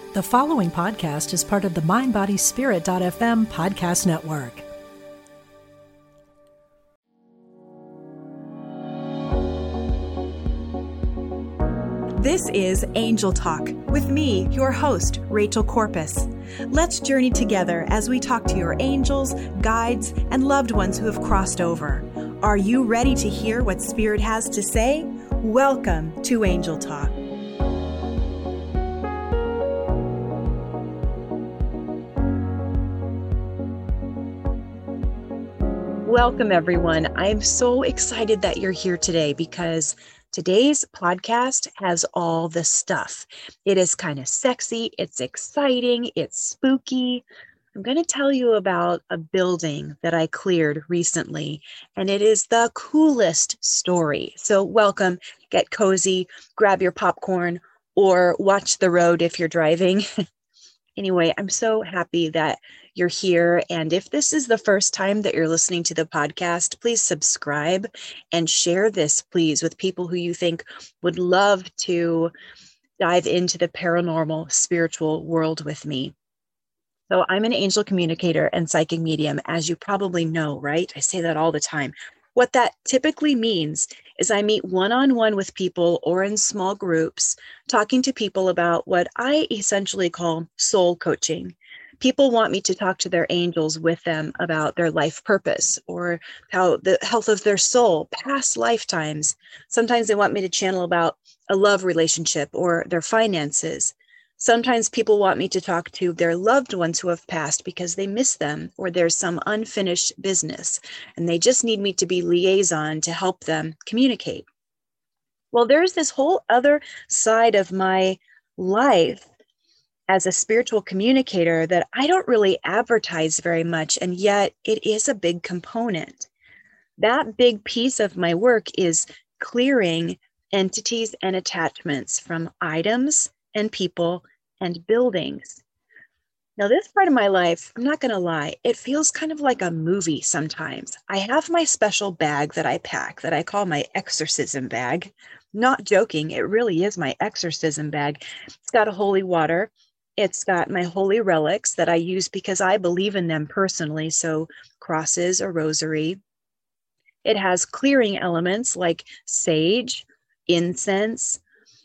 The following podcast is part of the MindBodySpirit.fm podcast network. This is Angel Talk with me, your host, Rachel Corpus. Let's journey together as we talk to your angels, guides, and loved ones who have crossed over. Are you ready to hear what Spirit has to say? Welcome to Angel Talk. Welcome, everyone. I'm so excited that you're here today because today's podcast has all the stuff. It is kind of sexy, it's exciting, it's spooky. I'm going to tell you about a building that I cleared recently, and it is the coolest story. So welcome, get cozy, grab your popcorn, or watch the road if you're driving. Anyway, I'm so happy that you're here. And if this is the first time that you're listening to the podcast, please subscribe and share this, please, with people who you think would love to dive into the paranormal spiritual world with me. So I'm an angel communicator and psychic medium, as you probably know, right? I say that all the time. What that typically means is I meet one-on-one with people or in small groups, talking to people about what I essentially call soul coaching. People want me to talk to their angels with them about their life purpose or how the health of their soul, past lifetimes. Sometimes they want me to channel about a love relationship or their finances. Sometimes people want me to talk to their loved ones who have passed because they miss them or there's some unfinished business and they just need me to be liaison to help them communicate. Well, there's this whole other side of my life as a spiritual communicator that I don't really advertise very much, and yet it is a big component. That big piece of my work is clearing entities and attachments from items and people and buildings. Now, this part of my life, I'm not going to lie, it feels kind of like a movie sometimes. I have my special bag that I pack that I call my exorcism bag. Not joking, it really is my exorcism bag. It's got a holy water. It's got my holy relics that I use because I believe in them personally. So crosses, a rosary. It has clearing elements like sage, incense,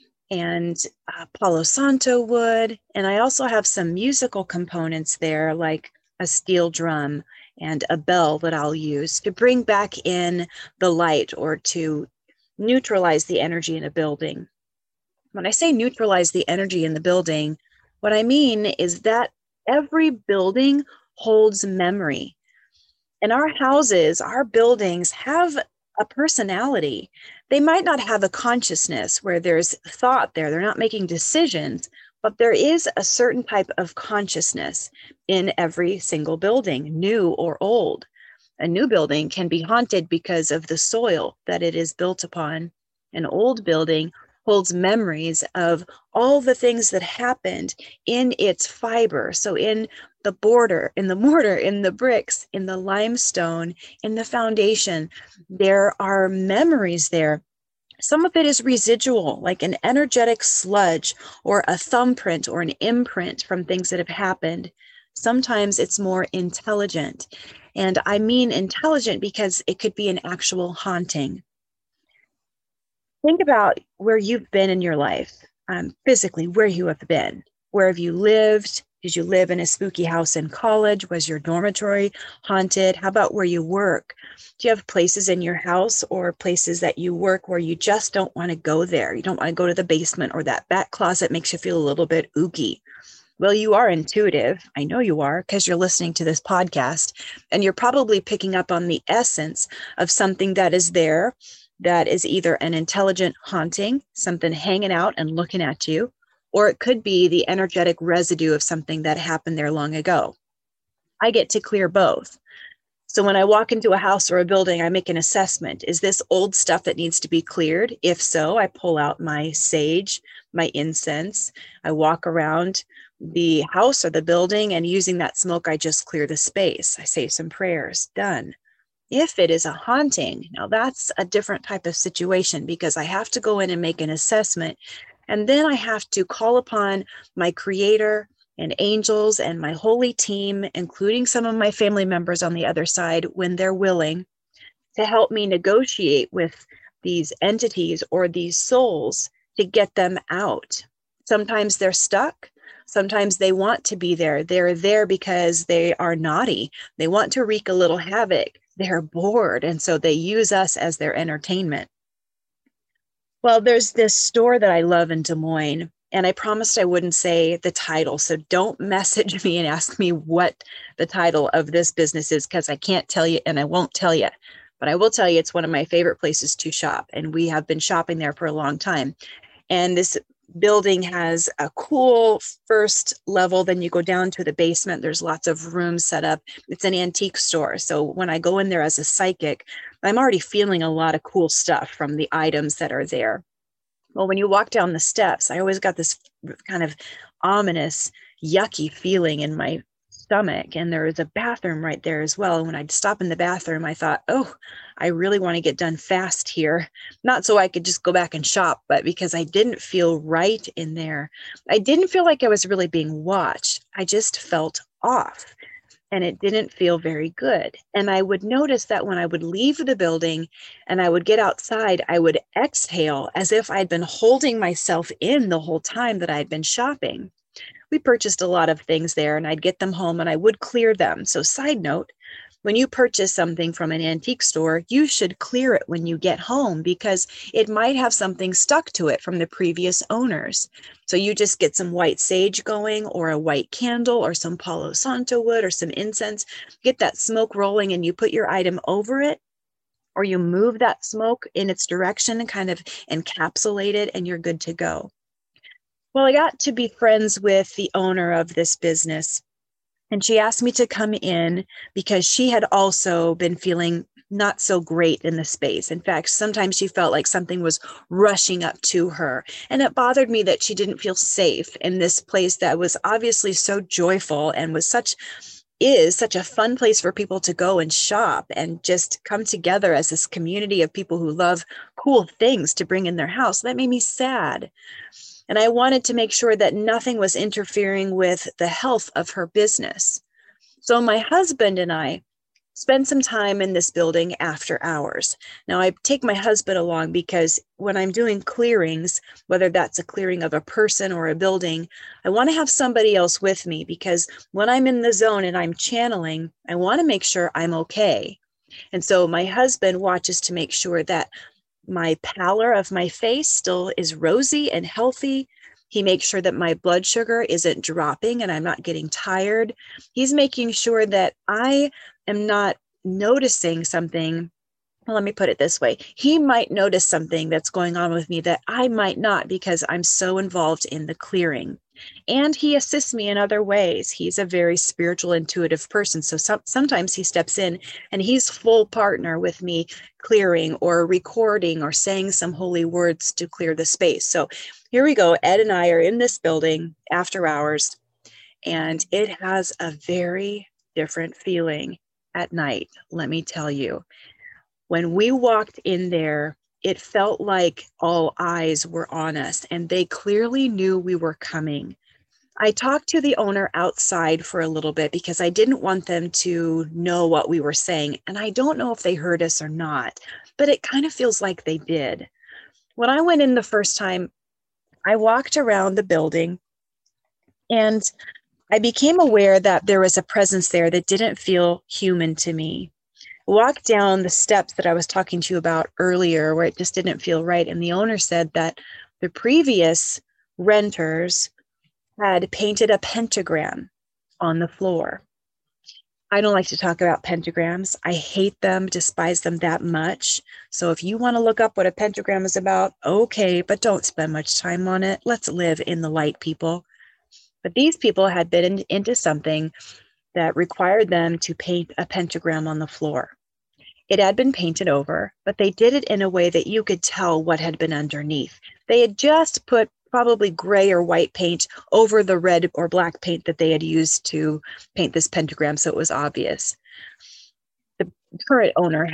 and Palo Santo wood. And I also have some musical components there, like a steel drum and a bell that I'll use to bring back in the light or to neutralize the energy in a building. When I say neutralize the energy in the building, what I mean is that every building holds memory. And our houses, our buildings have a personality. They might not have a consciousness where there's thought there. They're not making decisions, but there is a certain type of consciousness in every single building, new or old. A new building can be haunted because of the soil that it is built upon. An old building holds memories of all the things that happened in its fiber. So in the border, in the mortar, in the bricks, in the limestone, in the foundation, there are memories there. Some of it is residual, like an energetic sludge or a thumbprint or an imprint from things that have happened. Sometimes it's more intelligent. And I mean intelligent because it could be an actual haunting. Think about where you've been in your life, physically, where you have been. Where have you lived? Did you live in a spooky house in college? Was your dormitory haunted? How about where you work? Do you have places in your house or places that you work where you just don't want to go there? You don't want to go to the basement, or that back closet makes you feel a little bit ooky. Well, you are intuitive. I know you are because you're listening to this podcast, and you're probably picking up on the essence of something that is there. That is either an intelligent haunting, something hanging out and looking at you, or it could be the energetic residue of something that happened there long ago. I get to clear both. So when I walk into a house or a building, I make an assessment. Is this old stuff that needs to be cleared? If so, I pull out my sage, my incense. I walk around the house or the building, and using that smoke, I just clear the space. I say some prayers, done. If it is a haunting, now that's a different type of situation because I have to go in and make an assessment And then I have to call upon my creator and angels and my holy team, including some of my family members on the other side, when they're willing, to help me negotiate with these entities or these souls to get them out. Sometimes they're stuck. Sometimes they want to be there. They're there because they are naughty. They want to wreak a little havoc. They're bored. And so they use us as their entertainment. Well, there's this store that I love in Des Moines, and I promised I wouldn't say the title. So don't message me and ask me what the title of this business is, because I can't tell you and I won't tell you. But I will tell you it's one of my favorite places to shop, and we have been shopping there for a long time. And this building has a cool first level. Then you go down to the basement. There's lots of rooms set up. It's an antique store. So when I go in there as a psychic, I'm already feeling a lot of cool stuff from the items that are there. Well, when you walk down the steps, I always got this kind of ominous, yucky feeling in my stomach. And there was a bathroom right there as well. And when I'd stop in the bathroom, I thought, oh, I really want to get done fast here. Not so I could just go back and shop, but because I didn't feel right in there. I didn't feel like I was really being watched. I just felt off. And it didn't feel very good. And I would notice that when I would leave the building and I would get outside, I would exhale as if I'd been holding myself in the whole time that I'd been shopping. We purchased a lot of things there, and I'd get them home and I would clear them. So side note, when you purchase something from an antique store, you should clear it when you get home, because it might have something stuck to it from the previous owners. So you just get some white sage going, or a white candle, or some Palo Santo wood, or some incense, get that smoke rolling, and you put your item over it, or you move that smoke in its direction and kind of encapsulate it, and you're good to go. Well, I got to be friends with the owner of this business, and she asked me to come in because she had also been feeling not so great in the space. In fact, sometimes she felt like something was rushing up to her. And it bothered me that she didn't feel safe in this place that was obviously so joyful and was such a fun place for people to go and shop and just come together as this community of people who love cool things to bring in their house. That made me sad. And I wanted to make sure that nothing was interfering with the health of her business. So my husband and I spend some time in this building after hours. Now, I take my husband along because when I'm doing clearings, whether that's a clearing of a person or a building, I want to have somebody else with me, because when I'm in the zone and I'm channeling, I want to make sure I'm okay. And so my husband watches to make sure that my pallor of my face still is rosy and healthy. He makes sure that my blood sugar isn't dropping and I'm not getting tired. He's making sure that I am not noticing something. Well, let me put it this way. He might notice something that's going on with me that I might not, because I'm so involved in the clearing. And he assists me in other ways. He's a very spiritual, intuitive person. So sometimes he steps in and he's full partner with me clearing or recording or saying some holy words to clear the space. So here we go. Ed and I are in this building after hours, and it has a very different feeling at night, let me tell you. When we walked in there, it felt like all eyes were on us, and they clearly knew we were coming. I talked to the owner outside for a little bit because I didn't want them to know what we were saying. And I don't know if they heard us or not, but it kind of feels like they did. When I went in the first time, I walked around the building and I became aware that there was a presence there that didn't feel human to me. Walked down the steps that I was talking to you about earlier, where it just didn't feel right. And the owner said that the previous renters had painted a pentagram on the floor. I don't like to talk about pentagrams. I hate them, despise them that much. So if you want to look up what a pentagram is about, okay, but don't spend much time on it. Let's live in the light, people. But these people had been into something that required them to paint a pentagram on the floor. It had been painted over, but they did it in a way that you could tell what had been underneath. They had just put probably gray or white paint over the red or black paint that they had used to paint this pentagram, so it was obvious. The current owner had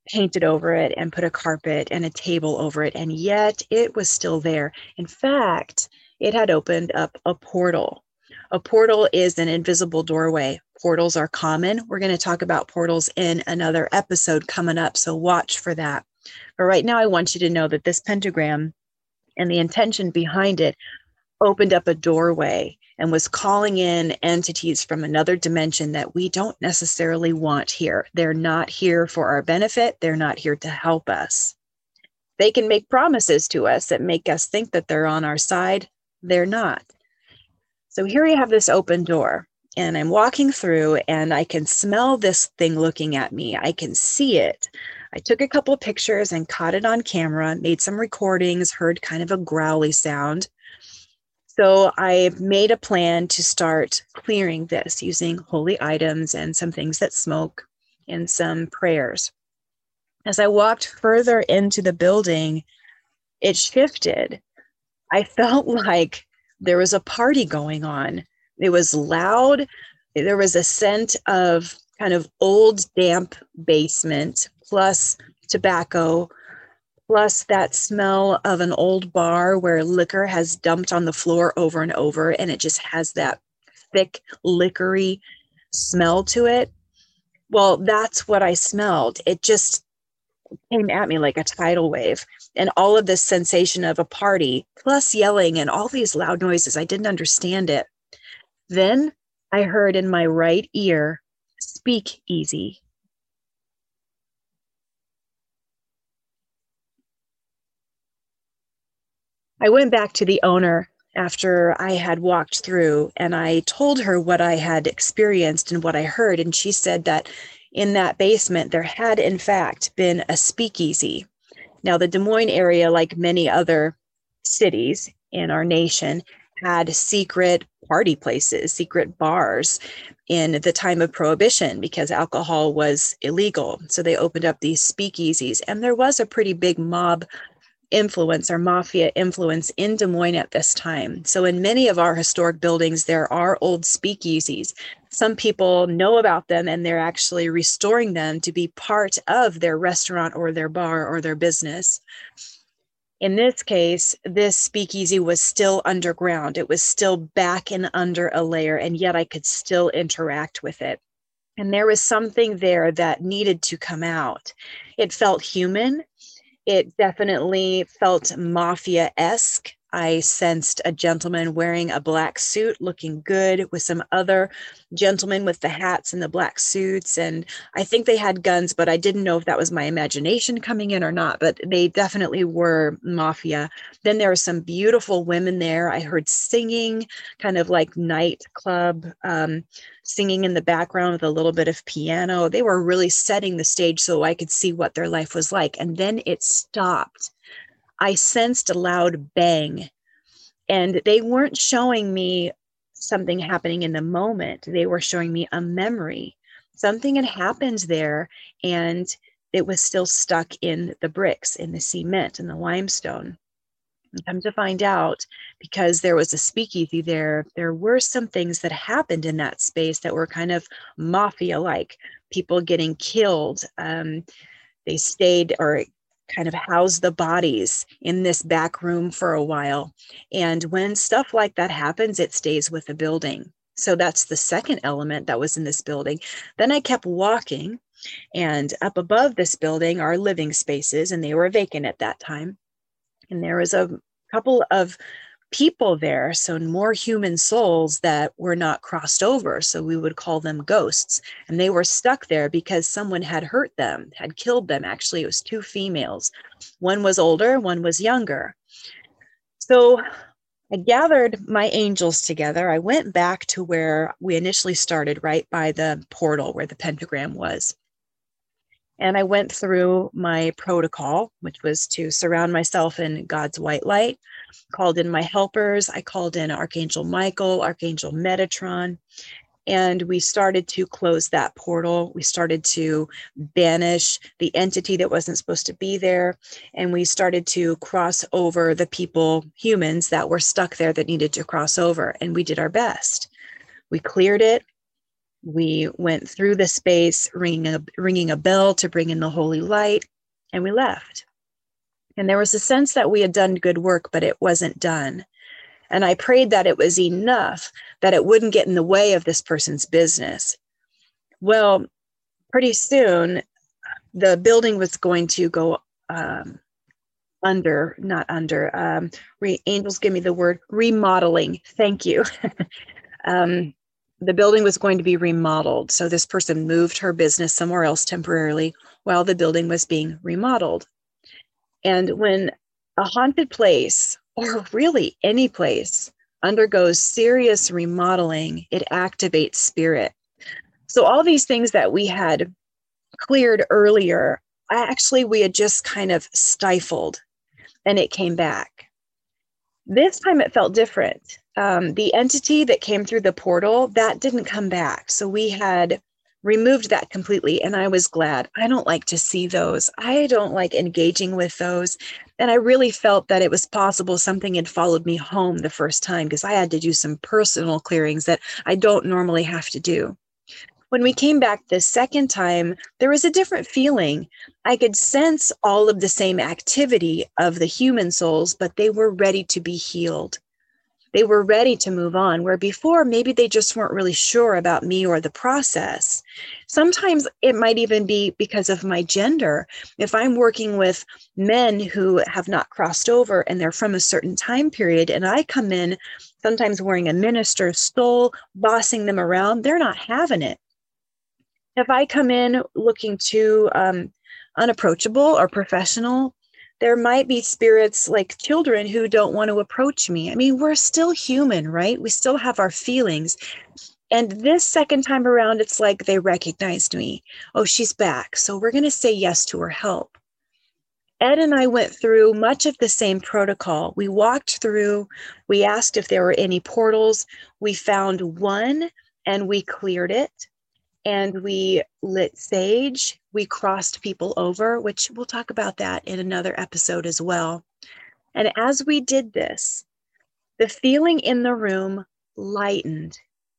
painted over it and put a carpet and a table over it, and yet it was still there. In fact, it had opened up a portal. A portal is an invisible doorway. Portals are common. We're going to talk about portals in another episode coming up, so watch for that. But right now, I want you to know that this pentagram and the intention behind it opened up a doorway and was calling in entities from another dimension that we don't necessarily want here. They're not here for our benefit. They're not here to help us. They can make promises to us that make us think that they're on our side. They're not. So here you have this open door, and I'm walking through, and I can smell this thing looking at me. I can see it. I took a couple of pictures and caught it on camera, made some recordings, heard kind of a growly sound. So I made a plan to start clearing this using holy items and some things that smoke and some prayers. As I walked further into the building, it shifted. I felt like there was a party going on. It was loud. There was a scent of kind of old, damp basement, plus tobacco, plus that smell of an old bar where liquor has dumped on the floor over and over, and it just has that thick, liquory smell to it. Well, that's what I smelled. It just came at me like a tidal wave. And all of this sensation of a party, plus yelling and all these loud noises, I didn't understand it. Then I heard in my right ear, "Speak easy." I went back to the owner after I had walked through, and I told her what I had experienced and what I heard. And she said that in that basement, there had in fact been a speakeasy. Now, the Des Moines area, like many other cities in our nation, had secret party places, secret bars in the time of Prohibition because alcohol was illegal. So they opened up these speakeasies, and there was a pretty big mob influence or mafia influence in Des Moines at this time. So in many of our historic buildings, there are old speakeasies. Some people know about them, and they're actually restoring them to be part of their restaurant or their bar or their business. In this case, this speakeasy was still underground. It was still back and under a layer, and yet I could still interact with it. And there was something there that needed to come out. It felt human. It definitely felt mafia-esque. I sensed a gentleman wearing a black suit looking good with some other gentlemen with the hats and the black suits. And I think they had guns, but I didn't know if that was my imagination coming in or not, but they definitely were mafia. Then there were some beautiful women there. I heard singing, kind of like nightclub, singing in the background with a little bit of piano. They were really setting the stage so I could see what their life was like. And then it stopped. I sensed a loud bang, and they weren't showing me something happening in the moment. They were showing me a memory. Something had happened there, and it was still stuck in the bricks, in the cement, and the limestone. And come to find out, because there was a speakeasy there, there were some things that happened in that space that were kind of mafia-like, people getting killed. They stayed or kind of housed the bodies in this back room for a while. And when stuff like that happens, it stays with the building. So that's the second element that was in this building. Then I kept walking, and up above this building are living spaces, and they were vacant at that time. And there was a couple of people there, so more human souls that were not crossed over. So we would call them ghosts. And they were stuck there because someone had hurt them, had killed them. Actually, it was two females. One was older, one was younger. So I gathered my angels together. I went back to where we initially started, right by the portal where the pentagram was. And I went through my protocol, which was to surround myself in God's white light, called in my helpers. I called in Archangel Michael, Archangel Metatron, and we started to close that portal. We started to banish the entity that wasn't supposed to be there. And we started to cross over the people, humans that were stuck there that needed to cross over. And we did our best. We cleared it. We went through the space, ringing a bell to bring in the holy light, and we left. And there was a sense that we had done good work, but it wasn't done. And I prayed that it was enough, that it wouldn't get in the way of this person's business. Well, pretty soon, the building was going to go angels give me the word, remodeling. Thank you. The building was going to be remodeled. So this person moved her business somewhere else temporarily while the building was being remodeled. And when a haunted place, or really any place, undergoes serious remodeling, it activates spirit. So all these things that we had cleared earlier, we had just kind of stifled, and it came back. This time it felt different. The entity that came through the portal, that didn't come back. So we had removed that completely, and I was glad. I don't like to see those. I don't like engaging with those. And I really felt that it was possible something had followed me home the first time, because I had to do some personal clearings that I don't normally have to do. When we came back the second time, there was a different feeling. I could sense all of the same activity of the human souls, but they were ready to be healed. They were ready to move on, where before maybe they just weren't really sure about me or the process. Sometimes it might even be because of my gender. If I'm working with men who have not crossed over and they're from a certain time period, and I come in sometimes wearing a minister's stole, bossing them around, they're not having it. If I come in looking too unapproachable or professional, there might be spirits like children who don't want to approach me. I mean, we're still human, right? We still have our feelings. And this second time around, it's like they recognized me. Oh, she's back. So we're going to say yes to her help. Ed and I went through much of the same protocol. We walked through, we asked if there were any portals. We found one and we cleared it. And we lit sage. We crossed people over, which we'll talk about that in another episode as well. And as we did this, the feeling in the room lightened.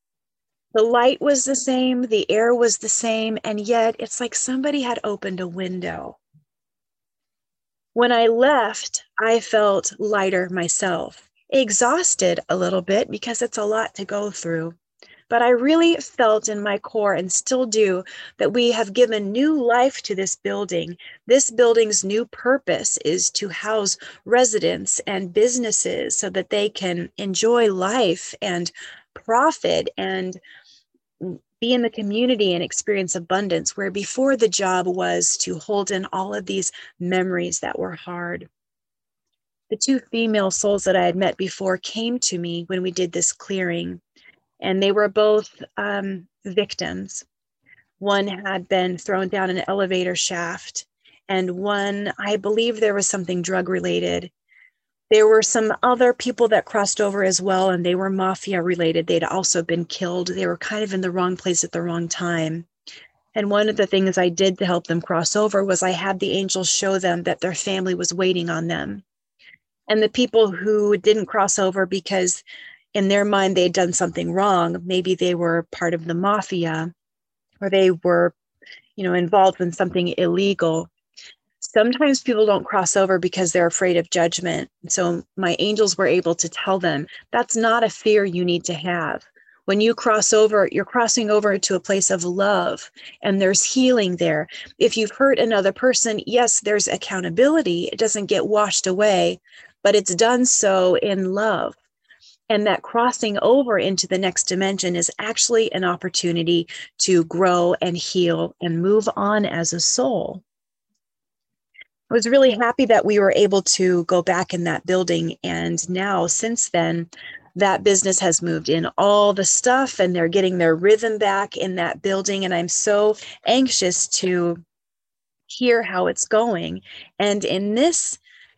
The light was the same, the air was the same, and yet it's like somebody had opened a window. When I left, I felt lighter myself, exhausted a little bit because it's a lot to go through. But I really felt in my core, and still do, that we have given new life to this building. This building's new purpose is to house residents and businesses so that they can enjoy life and profit and be in the community and experience abundance, where before the job was to hold in all of these memories that were hard. The two female souls that I had met before came to me when we did this clearing. And they were both victims. One had been thrown down an elevator shaft, and one, I believe there was something drug related. There were some other people that crossed over as well, and they were mafia related. They'd also been killed. They were kind of in the wrong place at the wrong time. And one of the things I did to help them cross over was I had the angels show them that their family was waiting on them. And the people who didn't cross over because in their mind they had done something wrong, maybe they were part of the mafia, or they were, involved in something illegal. Sometimes people don't cross over because they're afraid of judgment. So my angels were able to tell them that's not a fear you need to have. When you cross over, you're crossing over to a place of love, and there's healing there. If you've hurt another person, yes, there's accountability. It doesn't get washed away, but it's done so in love. And that crossing over into the next dimension is actually an opportunity to grow and heal and move on as a soul. I was really happy that we were able to go back in that building. And now, since then, that business has moved in all the stuff, and they're getting their rhythm back in that building. And I'm so anxious to hear how it's going. And in this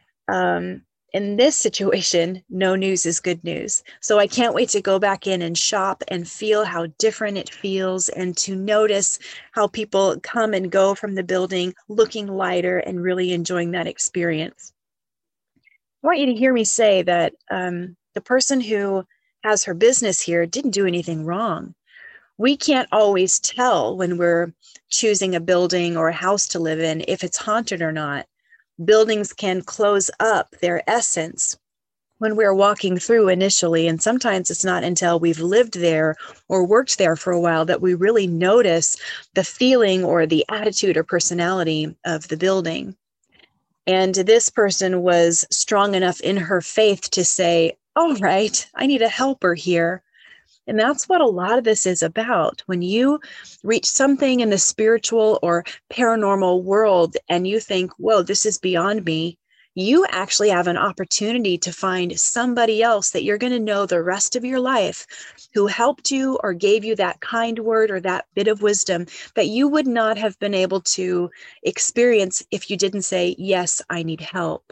situation, no news is good news. So I can't wait to go back in and shop and feel how different it feels, and to notice how people come and go from the building looking lighter and really enjoying that experience. I want you to hear me say that the person who has her business here didn't do anything wrong. We can't always tell when we're choosing a building or a house to live in if it's haunted or not. Buildings can close up their essence when we're walking through initially, and sometimes it's not until we've lived there or worked there for a while that we really notice the feeling or the attitude or personality of the building. And this person was strong enough in her faith to say, all right, I need a helper here. And that's what a lot of this is about. When you reach something in the spiritual or paranormal world and you think, whoa, this is beyond me, you actually have an opportunity to find somebody else that you're going to know the rest of your life who helped you or gave you that kind word or that bit of wisdom that you would not have been able to experience if you didn't say, yes, I need help.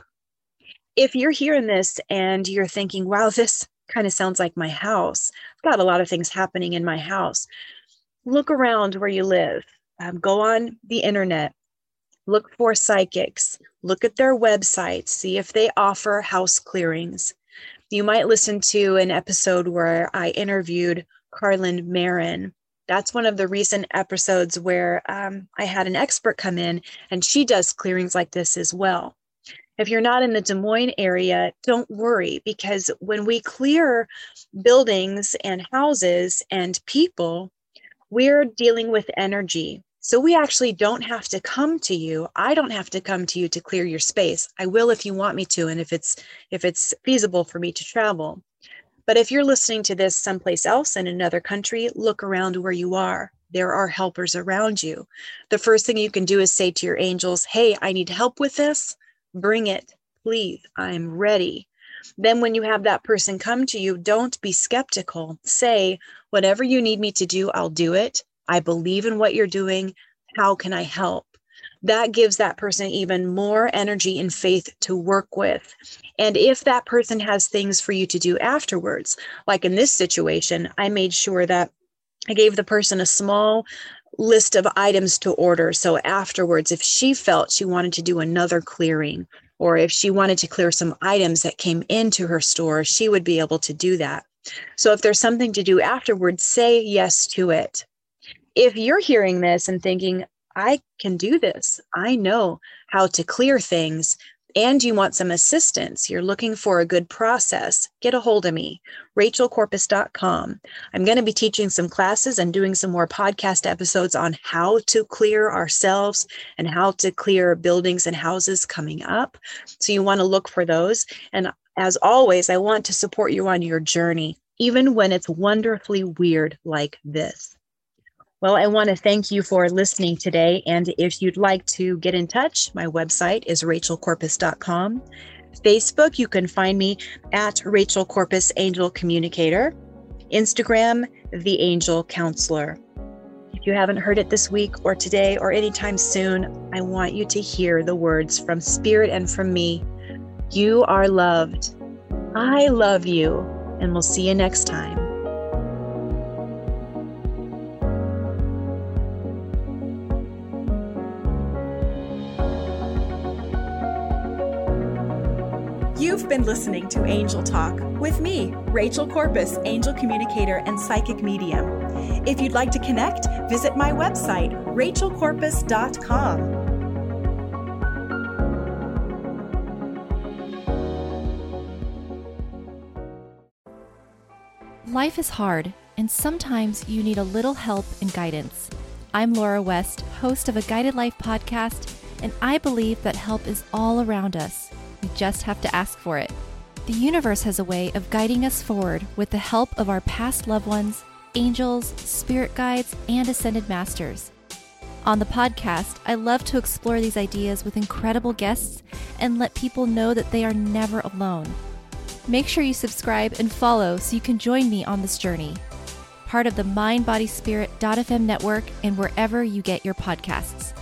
If you're hearing this and you're thinking, wow, this kind of sounds like my house. I've got a lot of things happening in my house. Look around where you live. Go on the internet. Look for psychics. Look at their websites. See if they offer house clearings. You might listen to an episode where I interviewed Carlin Marin. That's one of the recent episodes where I had an expert come in, and she does clearings like this as well. If you're not in the Des Moines area, don't worry, because when we clear buildings and houses and people, we're dealing with energy. So we actually don't have to come to you. I don't have to come to you to clear your space. I will if you want me to, and if it's feasible for me to travel. But if you're listening to this someplace else in another country, look around where you are. There are helpers around you. The first thing you can do is say to your angels, hey, I need help with this. Bring it, please. I'm ready. Then when you have that person come to you, don't be skeptical. Say, whatever you need me to do, I'll do it. I believe in what you're doing. How can I help? That gives that person even more energy and faith to work with. And if that person has things for you to do afterwards, like in this situation, I made sure that I gave the person a small list of items to order. So afterwards, if she felt she wanted to do another clearing, or if she wanted to clear some items that came into her store, she would be able to do that. So if there's something to do afterwards, say yes to it. If you're hearing this and thinking, I can do this, I know how to clear things, and you want some assistance, you're looking for a good process, get a hold of me, rachelcorpus.com. I'm going to be teaching some classes and doing some more podcast episodes on how to clear ourselves and how to clear buildings and houses coming up. So you want to look for those. And as always, I want to support you on your journey, even when it's wonderfully weird like this. Well, I want to thank you for listening today. And if you'd like to get in touch, my website is rachelcorpus.com. Facebook, you can find me at Rachel Corpus Angel Communicator. Instagram, The Angel Counselor. If you haven't heard it this week or today or anytime soon, I want you to hear the words from Spirit and from me. You are loved. I love you. And we'll see you next time. You've been listening to Angel Talk with me, Rachel Corpus, Angel Communicator and Psychic Medium. If you'd like to connect, visit my website, rachelcorpus.com. Life is hard, and sometimes you need a little help and guidance. I'm Laura West, host of a Guided Life podcast, and I believe that help is all around us. We just have to ask for it. The universe has a way of guiding us forward with the help of our past loved ones, angels, spirit guides, and ascended masters. On the podcast, I love to explore these ideas with incredible guests and let people know that they are never alone. Make sure you subscribe and follow so you can join me on this journey. Part of the MindBodySpirit.fm network and wherever you get your podcasts.